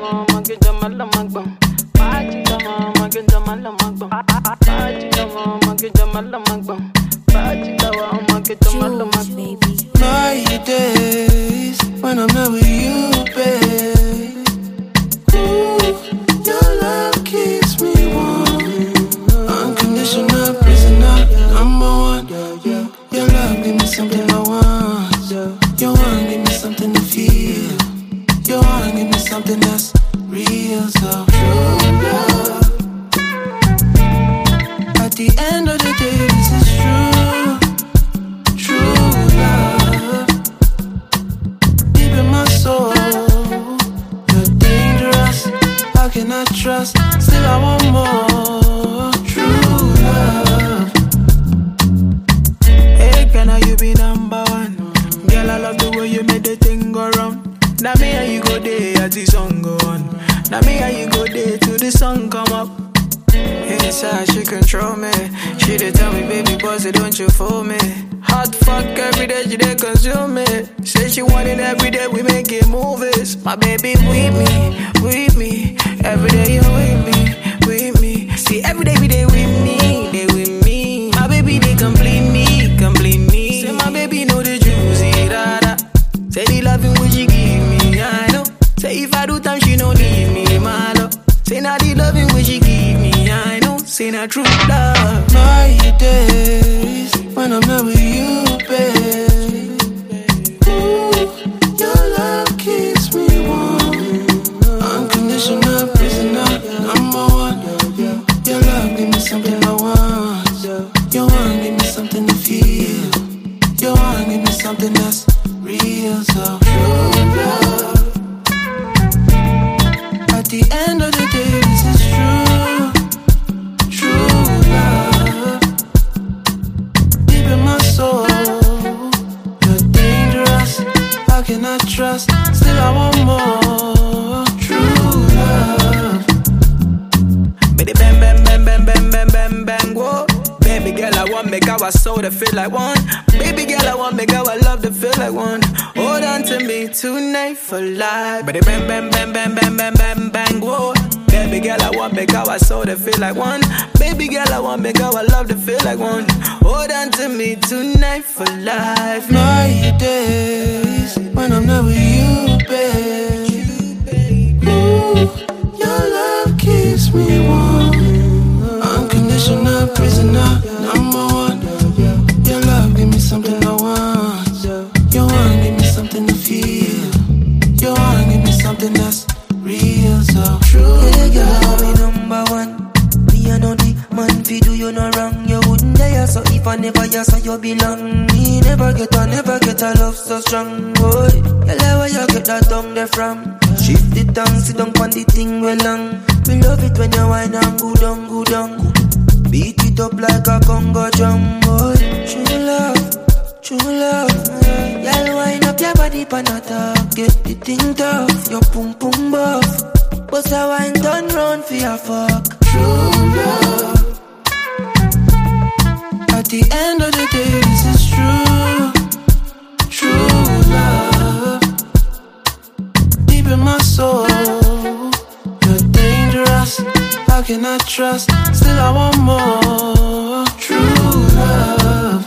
dama mage jamala magbam. Party dama mage jamala magbam. Party dama mage jamala magbam. Party dama mage jamala magbam. My days when I'm not with you, babe. Ooh, your love keeps me warm. Unconditional prisoner, number one. Your love give me something I want. You wanna give me something to feel. You wanna give me something that's real, so true love. At the end of the day, this is true. True love. Deep in my soul, you're dangerous. How can I trust? Still I want more. True love. Hey, can you be number one? Girl, I love the way you made the thing go round. Now me and you go there as the song go on. Now me and you go there till the sun come up. Inside she control me. She dey tell me, baby, boss, don't you fool me. Hot fuck every day, she dey consume me. Say she want it every day, we making movies. My baby with me. Every day you with me. See, every day we dey with me. My baby, they complete me. Say my baby know the juicy, da. Say the loving what she give me, I know. Say if I do time, she no need me, my love. Say now the loving what she give me, I know. Say not true love. My days when I'm not with you, babe. Ooh, your love keeps me warm. Unconditional prisoner, number one. Your love give me something I want. You wanna give me something to feel. You wanna give me something that's real, so true love. At the end of the day, this is true. True love. Deep in my soul, you're dangerous. How can I trust? Still I want more. True love. Baby, bang, bang, bang, bang, bang, bang, bang, bang, whoa. Baby girl, I want make our soul to feel like one. Baby girl, I want make our love to feel like one. Hold on to me tonight for life. Baby, bang, bang, bang, bang, bang, bang, bang, bang, whoa. Baby girl, I want make our soul to feel like one. Baby girl, I want make our love to feel like one. Hold on to me tonight for life. My days when I'm not with you, babe. Ooh, your love keeps me warm. Unconditional prisoner, number one. Your love give me something I want. You wanna give me something to feel. You wanna give me something that's real, so true. Yeah, girl, me number one. Me I know the man fi do you no wrong. You wouldn't dare, so if I never you so you belong. Me never get a love so strong, boy. Girl, where you get that tongue there from? Shift the tongue, sit down on the thing well long. Me love it when you whine and go down. Beat it up like a Congo drum, boy. True love. Y'all wind up your body pan a talk. Get the thing tough, your pum pum buff. Bust a wine done round for your fuck. True love. At the end of the day, this is true. True love. Deep in my soul, you're dangerous. How can I trust? Still I want more. True love.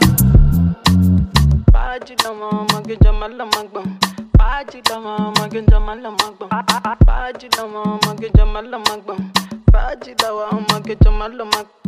Party dama mage jamala magbam. Party dama mage jamala magbam. Party dama mage jamala magbam. Party dama mage jamala magbam.